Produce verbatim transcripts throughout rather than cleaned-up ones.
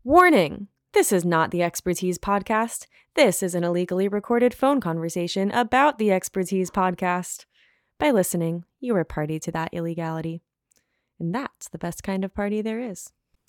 Warning! This is not the Expertise Podcast. This is an illegally recorded phone conversation about the Expertise Podcast. By listening, you are party to that illegality. And that's the best kind of party there is.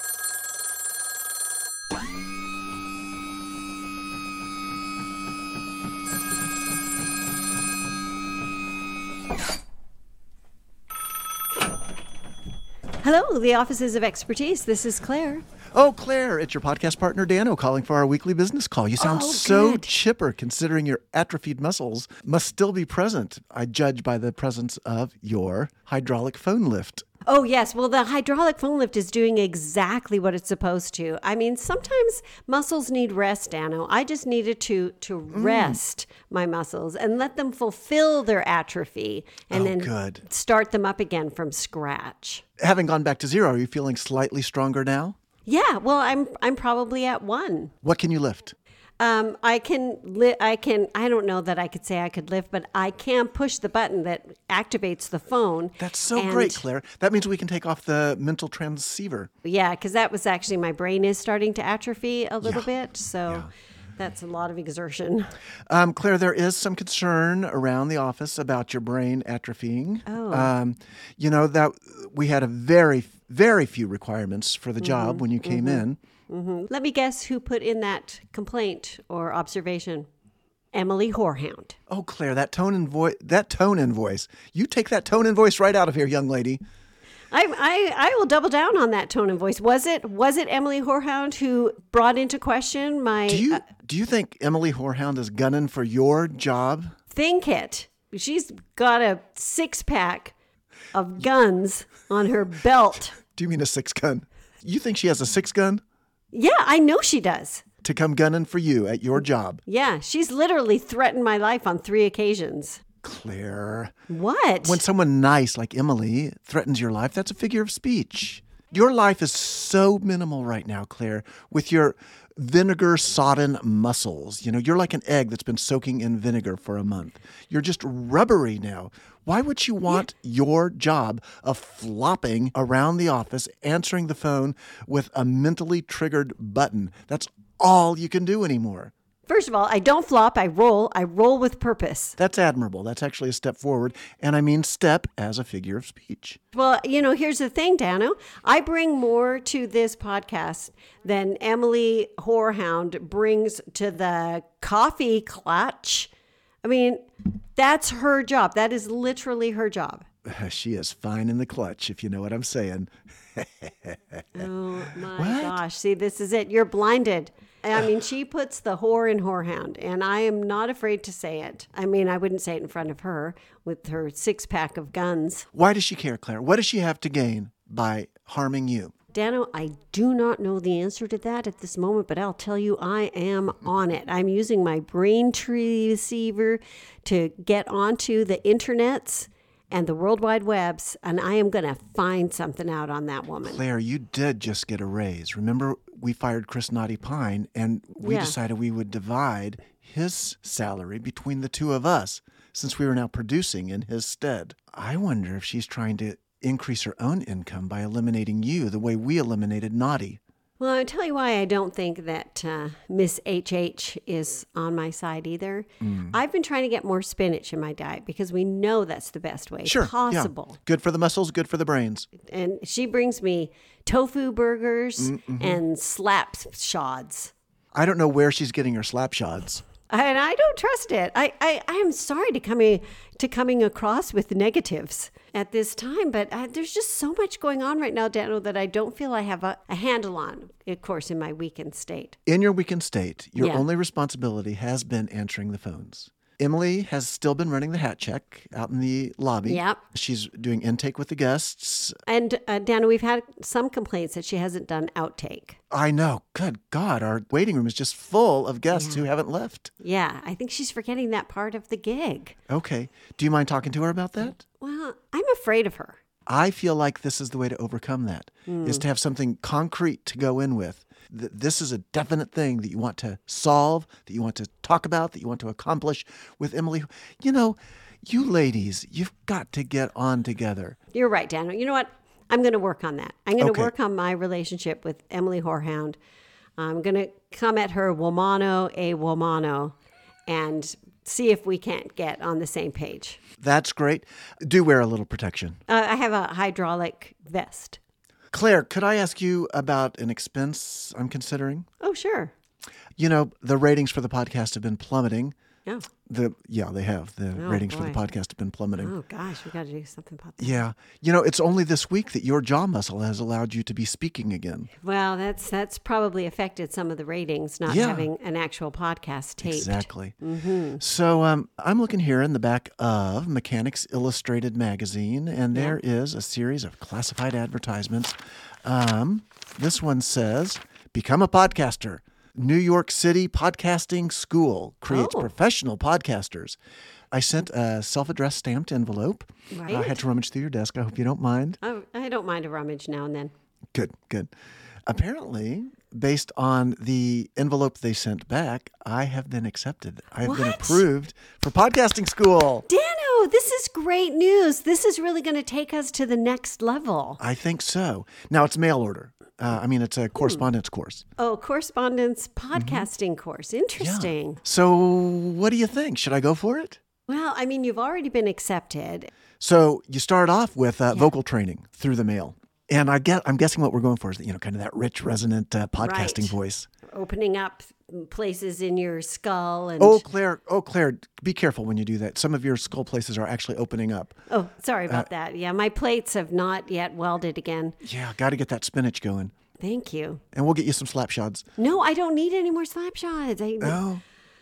Hello, the Offices of Expertise. This is Claire. Oh, Claire, it's your podcast partner, Dano, calling for our weekly business call. You sound Oh, so good. chipper considering your atrophied muscles must still be present. I judge by the presence of your hydraulic phone lift. Oh, yes. Well, the hydraulic phone lift is doing exactly what it's supposed to. I mean, sometimes muscles need rest, Dano. I just needed to to rest mm. my muscles and let them fulfill their atrophy and oh, then good. start them up again from scratch. Having gone back to zero, are you feeling slightly stronger now? Yeah, well, I'm I'm probably at one. What can you lift? Um, I can, li- I can, I don't know that I could say I could lift, but I can push the button that activates the phone. That's so and, great, Claire. That means we can take off the mental transceiver. Yeah, because that was actually, my brain is starting to atrophy a little Yeah. bit. So Yeah. that's a lot of exertion. Um, Claire, there is some concern around the office about your brain atrophying. Oh. Um, you know, that we had a very, very few requirements for the job Mm-hmm. when you came Mm-hmm. in. Mm-hmm. Let me guess who put in that complaint or observation. Emily Whorehound. Oh, Claire, that tone and voice, that tone and voice. You take that tone and voice right out of here, young lady. I, I I will double down on that tone and voice. Was it was it Emily Whorehound who brought into question my Do you uh, do you think Emily Whorehound is gunning for your job? think it? She's got a six pack of guns on her belt. Do you mean a six gun? You think she has a six gun Yeah, I know she does. to come gunning for you at your job? Yeah, she's literally threatened my life on three occasions. Claire, What? when someone nice like Emily threatens your life, that's a figure of speech. Your life is so minimal right now, Claire, with your vinegar-sodden muscles. You know, you're like an egg that's been soaking in vinegar for a month. You're just rubbery now. Why would you want your job of flopping around the office, answering the phone with a mentally triggered button? That's all you can do anymore. First of all, I don't flop, I roll. I roll with purpose. That's admirable. That's actually a step forward. And I mean step as a figure of speech. Well, you know, here's the thing, Dano. I bring more to this podcast than Emily Whorehound brings to the coffee clutch. I mean, that's her job. That is literally her job. She is fine in the clutch, if you know what I'm saying. Oh, my What? gosh. See, this is it. You're blinded. I mean, she puts the whore in whorehound, and I am not afraid to say it. I mean, I wouldn't say it in front of her with her six pack of guns. Why does she care, Claire? What does she have to gain by harming you? Dano, I do not know the answer to that at this moment, but I'll tell you I am on it. I'm using my brain tree receiver to get onto the internets and the World Wide Webs, and I am going to find something out on that woman. Claire, you did just get a raise. Remember, we fired Chris Naughty Pine, and we Yeah. decided we would divide his salary between the two of us, since we were now producing in his stead. I wonder if she's trying to increase her own income by eliminating you the way we eliminated Naughty. Well, I'll tell you why I don't think that uh, Miss H H is on my side either. Mm. I've been trying to get more spinach in my diet because we know that's the best way Sure, possible. yeah. Good for the muscles, good for the brains. And she brings me tofu burgers Mm-hmm. and slap shods. I don't know where she's getting her slap shots. And I don't trust it. I, I, I am sorry to coming to coming across with negatives at this time, but uh, there's just so much going on right now, Dano, that I don't feel I have a, a handle on, of course, in my weakened state. In your weakened state, your Yeah. only responsibility has been answering the phones. Emily has still been running the hat check out in the lobby. Yep. She's doing intake with the guests. And uh, Dana, we've had some complaints that she hasn't done outtake. I know. Good God, our waiting room is just full of guests who haven't left. Yeah, I think she's forgetting that part of the gig. Okay. Do you mind talking to her about that? Well, I'm afraid of her. I feel like this is the way to overcome that, is to have something concrete to go in with. Th- This is a definite thing that you want to solve, that you want to talk about, that you want to accomplish with Emily. You know, you ladies, you've got to get on together. You're right, Dana. You know what? I'm going to work on that. I'm going to Okay. work on my relationship with Emily Whorehound. I'm going to come at her womano a womano and see if we can't get on the same page. That's great. Do wear a little protection. Uh, I have a hydraulic vest. Claire, could I ask you about an expense I'm considering? Oh, sure. You know, the ratings for the podcast have been plummeting. Yeah. The yeah, they have. The Oh, ratings for the boy. podcast have been plummeting. Oh, gosh, we got to do something about that. Yeah. You know, it's only this week that your jaw muscle has allowed you to be speaking again. Well, that's that's probably affected some of the ratings, not Yeah. having an actual podcast taped. Exactly. Mm-hmm. So um, I'm looking here in the back of Mechanics Illustrated magazine, and there is a series of classified advertisements. Um, this one says, "Become a podcaster. New York City Podcasting School creates Oh. professional podcasters." I sent a self-addressed stamped envelope. Right. I had to rummage through your desk. I hope you don't mind. Oh, I don't mind a rummage now and then. Good, good. Apparently, based on the envelope they sent back, I have been accepted. I have been What? approved for podcasting school. Dano, this is great news. This is really going to take us to the next level. I think so. Now it's mail order. Uh, I mean, it's a correspondence course. Oh, correspondence podcasting course. Interesting. So what do you think? Should I go for it? Well, I mean, you've already been accepted. So you start off with uh, vocal training through the mail. And I get, I'm guessing what we're going for is, you know, kind of that rich, resonant uh, podcasting Right. voice. Opening up places in your skull and Oh, Claire, oh, Claire, be careful when you do that. Some of your skull places are actually opening up. Oh, sorry Uh, about that. Yeah, my plates have not yet welded again. Yeah, got to get that spinach going. Thank you. And we'll get you some slap shots. No, I don't need any more slap shots. I, Oh.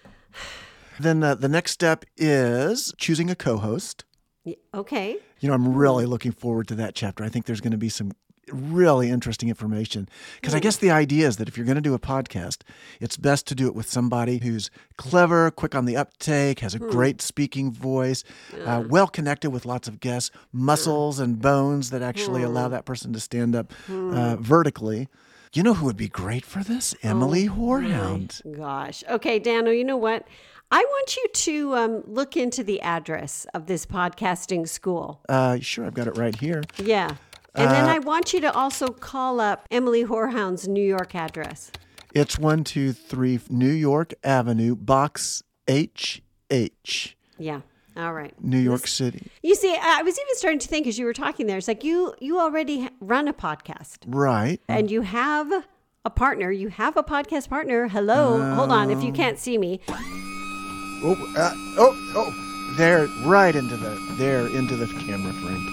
Then uh, the next step is choosing a co-host. Y- Okay. You know, I'm really looking forward to that chapter. I think there's going to be some really interesting information. Because I guess the idea is that if you're going to do a podcast, it's best to do it with somebody who's clever, quick on the uptake, has a great speaking voice, uh, well connected with lots of guests, muscles and bones that actually allow that person to stand up uh, vertically. You know who would be great for this? Emily Horhound. Gosh. Okay, Dano, you know what? I want you to um, look into the address of this podcasting school. Uh, sure, I've got it right here. Yeah. And then I want you to also call up Emily Horhound's New York address. It's one two three New York Avenue, Box H H, Yeah. All right. New York City. You see, I was even starting to think as you were talking there, it's like you you already ha- run a podcast Right. and you have a partner. You have a podcast partner. Hello. Hold on. If you can't see me. Oh, uh, oh, oh, there, right into the, there, into the camera frame.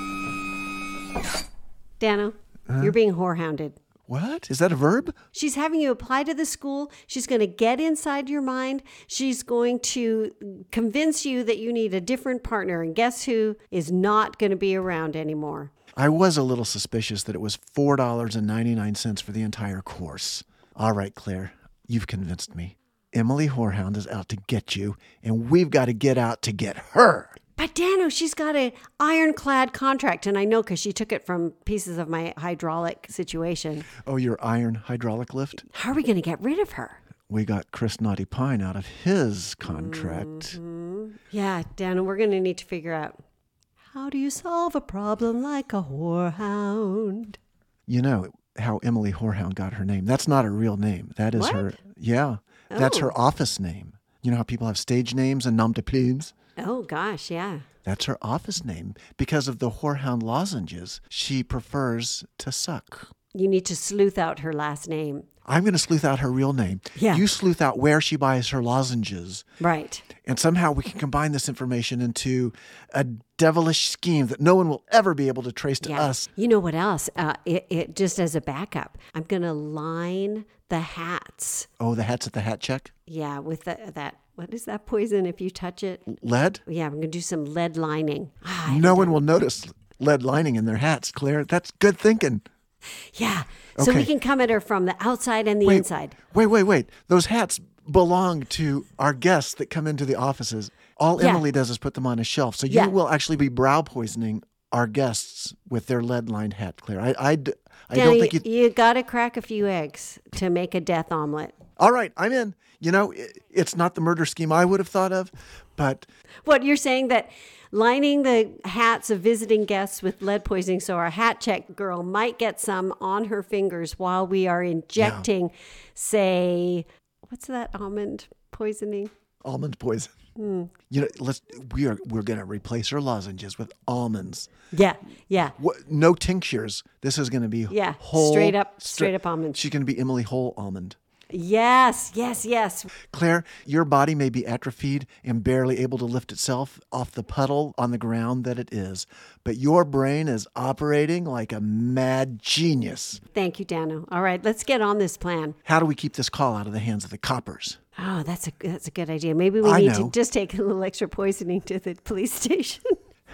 Perfect. Dano, you're being whorehounded. What? Is that a verb? She's having you apply to the school. She's going to get inside your mind. She's going to convince you that you need a different partner. And guess who is not going to be around anymore? I was a little suspicious that it was four dollars and ninety-nine cents for the entire course. All right, Claire, you've convinced me. Emily Horhound is out to get you, and we've got to get out to get her. But Dano, she's got an ironclad contract. And I know because she took it from pieces of my hydraulic situation. Oh, your iron hydraulic lift? How are we going to get rid of her? We got Chris Naughty Pine out of his contract. Yeah, Dano, we're going to need to figure out how do you solve a problem like a whorehound? You know how Emily Horhound got her name. That's not her real name. That is What? her, yeah, that's Oh. her office name. You know how people have stage names and nom de plumes? Oh, gosh, yeah. That's her office name. Because of the Horhound lozenges, she prefers to suck. You need to sleuth out her last name. I'm going to sleuth out her real name. Yeah. You sleuth out where she buys her lozenges. Right. And somehow we can combine this information into a devilish scheme that no one will ever be able to trace to Yeah. us. You know what else? Uh, it, it just as a backup, I'm going to line the hats. Oh, the hat's at the hat check? Yeah, with the, that. What is that poison if you touch it? Lead? Yeah, I'm going to do some lead lining. Ah, I No one will notice lead lining in their hats, Claire. That's good thinking. yeah. So we Okay. can come at her from the outside and the Wait, inside. Wait, wait, wait. Those hats belong to our guests that come into the offices. All Yeah. Emily does is put them on a shelf. So you Yeah. will actually be brow poisoning our guests with their lead-lined hat, Claire. I, I, d- I Danny, don't think you... you got to crack a few eggs to make a death omelet. All right, I'm in. You know, it, it's not the murder scheme I would have thought of, but What you're saying that lining the hats of visiting guests with lead poisoning. So our hat check girl might get some on her fingers while we are injecting, yeah. say, what's that almond poisoning? Almond poison. Mm. You know, let's we are we're going to replace her lozenges with almonds. Yeah, yeah. What, no tinctures. This is going to be yeah, whole, straight up, straight up almonds. She's going to be Emily Whole Almond. Yes, yes, yes. Claire, your body may be atrophied and barely able to lift itself off the puddle on the ground that it is, but your brain is operating like a mad genius. Thank you, Dano. All right, let's get on this plan. How do we keep this call out of the hands of the coppers? Oh, that's a that's a good idea. Maybe we I need know. to just take a little extra poisoning to the police station.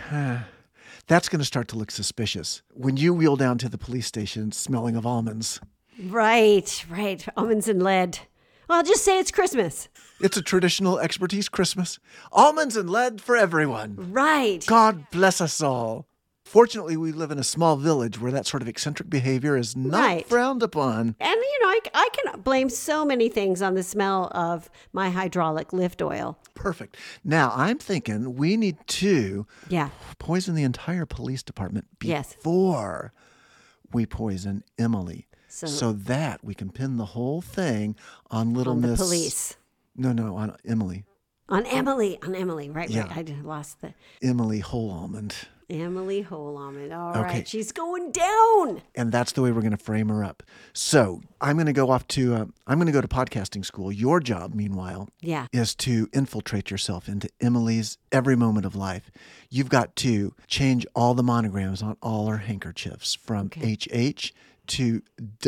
That's going to start to look suspicious when you wheel down to the police station smelling of almonds. Right, right. Almonds and lead. Well, just say it's Christmas. It's a traditional expertise Christmas. Almonds and lead for everyone. Right. God bless us all. Fortunately, we live in a small village where that sort of eccentric behavior is not right. frowned upon. And, you know, I, I can blame so many things on the smell of my hydraulic lift oil. Perfect. Now, I'm thinking we need to yeah. poison the entire police department yes. before we poison Emily. So, so that we can pin the whole thing on little on the Miss... police. No, no, on Emily. On Emily. On Emily. Right, yeah. right. I lost the... Emily Whole Almond. Emily Whole Almond. All okay. right. She's going down. And that's the way we're going to frame her up. So I'm going to go off to... Uh, I'm going to go to podcasting school. Your job, meanwhile, yeah. is to infiltrate yourself into Emily's every moment of life. You've got to change all the monograms on all her handkerchiefs from okay. H H to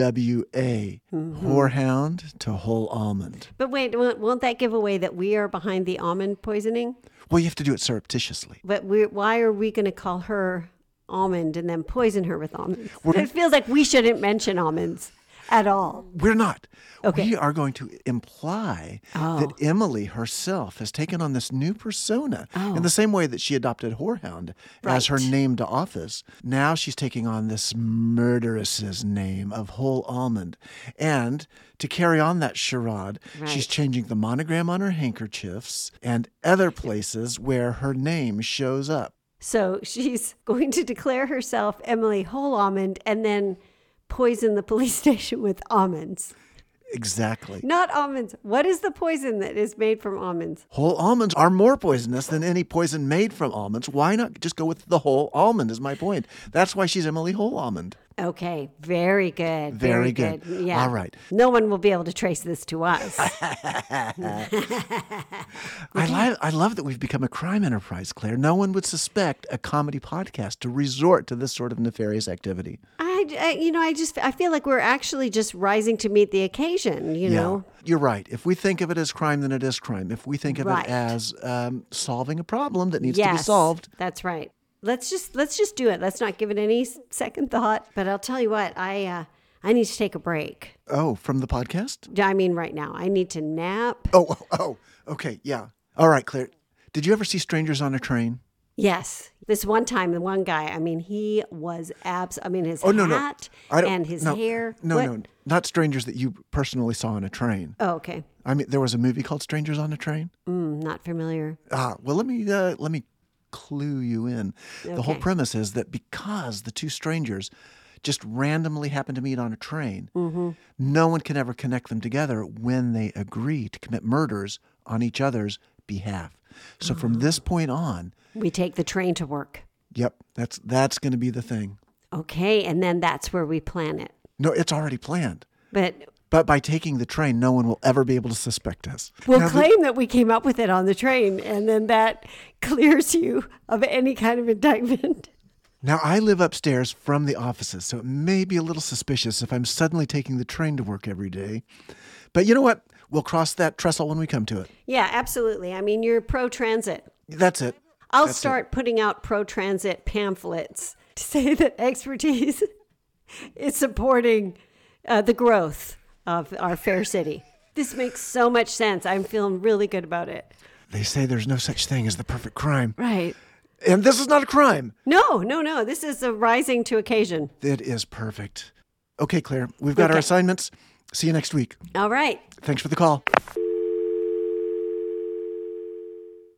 W A, mm-hmm. Whorehound to Whole Almond. But wait, won't that give away that we are behind the almond poisoning? Well, you have to do it surreptitiously. But we, why are we going to call her almond and then poison her with almonds? We're, it feels like we shouldn't mention almonds at all. We're not. Okay. We are going to imply oh. that Emily herself has taken on this new persona oh. in the same way that she adopted Whorehound right. as her name to office. Now she's taking on this murderess's name of Whole Almond. And to carry on that charade, right. she's changing the monogram on her handkerchiefs and other places where her name shows up. So she's going to declare herself Emily Whole Almond and then poison the police station with almonds. Exactly. Not almonds. What is the poison that is made from almonds? Whole almonds are more poisonous than any poison made from almonds. Why not just go with the whole almond is my point. That's why she's Emily Whole Almond. Okay. Very good. Very, very good. good. Yeah. All right. No one will be able to trace this to us. I, li- I love that we've become a crime enterprise, Claire. No one would suspect a comedy podcast to resort to this sort of nefarious activity. I, I, you know, I just, I feel like we're actually just rising to meet the occasion, you yeah, know? You're right. If we think of it as crime, then it is crime. If we think of right. it as um, solving a problem that needs yes, to be solved. That's right. Let's just, let's just do it. Let's not give it any second thought. But I'll tell you what, I, uh, I need to take a break. Oh, from the podcast? I mean, right now. I need to nap. Oh, oh, oh, okay, yeah. All right, Claire. Did you ever see Strangers on a Train? Yes. This one time, the one guy, I mean, he was abs. I mean, his oh, no, hat no. I don't, and his no, hair. No, what? no, not strangers that you personally saw on a train. Oh, okay. I mean, there was a movie called Strangers on a Train. Mm, not familiar. Ah, well, let me uh, let me clue you in. Okay. The whole premise is that because the two strangers just randomly happen to meet on a train, mm-hmm. no one can ever connect them together when they agree to commit murders on each other's behalf. So mm-hmm. from this point on, we take the train to work. Yep, that's that's going to be the thing. Okay, and then that's where we plan it. No, it's already planned. But but by taking the train, no one will ever be able to suspect us. We'll now, claim the, that we came up with it on the train, and then that clears you of any kind of indictment. Now, I live upstairs from the offices, so it may be a little suspicious if I'm suddenly taking the train to work every day. But you know what? We'll cross that trestle when we come to it. Yeah, absolutely. I mean, you're pro-transit. That's it. I'll That's start it. putting out pro-transit pamphlets to say that expertise is supporting uh, the growth of our fair city. This makes so much sense. I'm feeling really good about it. They say there's no such thing as the perfect crime. Right. And this is not a crime. No, no, no. This is a rising to occasion. It is perfect. Okay, Claire, we've got okay. our assignments. See you next week. All right. Thanks for the call.